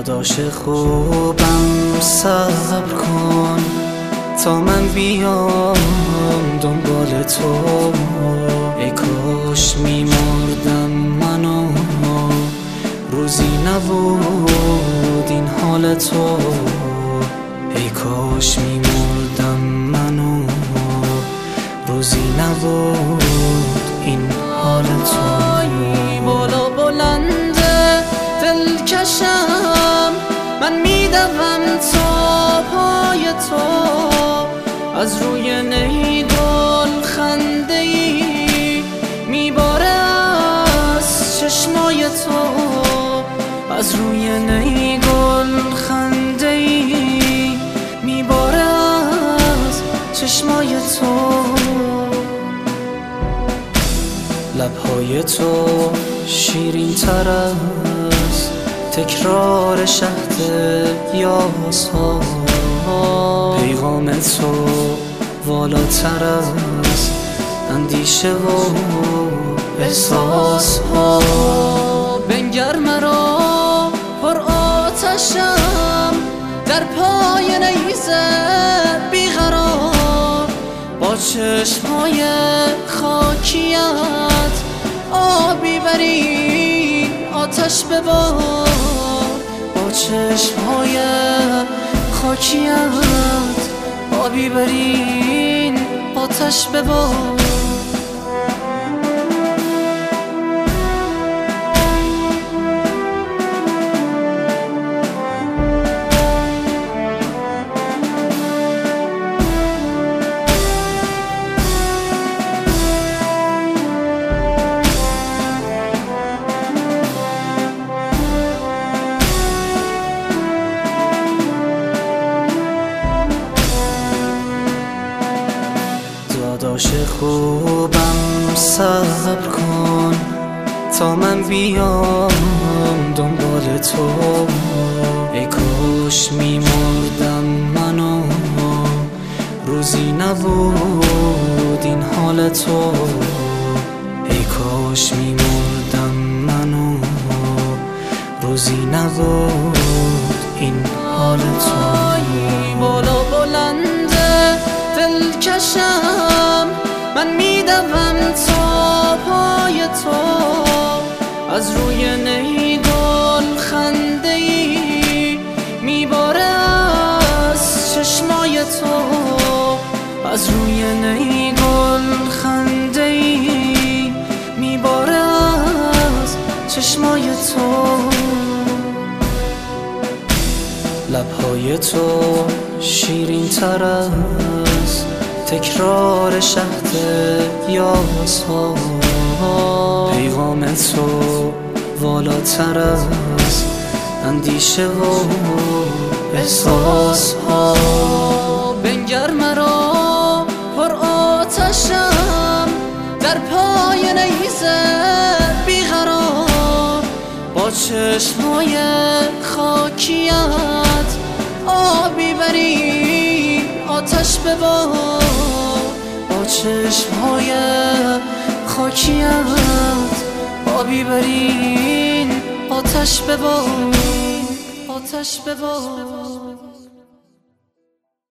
داداش خوبم صبر کن تا من بیام دنبال تو. ای کاش میمردم منو روزی نبود این حال تو. ای کاش میمردم منو روزی نبود این حال تو. بالا بلنده دلکشم من میدوم تا پای تو. از روی نی گل خنده ای میباره از چشمای تو. از روی نی گل خنده ای میباره از چشمای تو. لبهای تو شیرین تر از تکرار شهد یاسها. پیغام تو والاتر از اندیشه و احساس ها. بنگر مرا پر آتشم در پای نیزه بیقرار. با چشمهای خاکیت آبی بری آتش ببار. با چشمهای خاکیت آبی برین آتش ببار. داداش خوبم صبر کن تا من بیام دنبال تو. ای کاش میمردم منو روزی نبود این حال تو. ای کاش میمردم منو روزی نبود این حال تو. بالا بلنده دلکشم من میدوم تا پای تو. از روی نی گل خنده ای میباره از چشمای تو. از روی نی گل خنده ای میباره از چشمای تو. لبهای تو شیرین تر از تکرار شهد یاسها. پیغام تو والاتر از اندیشه و احساس ها. بنگر مرا پر آتشم در پای نیزه بیقرار. با چشمهای خاکیت آبی بری آتش ببار. با چشمهای خاکیت آبی برین آتش ببار. آتش ببار.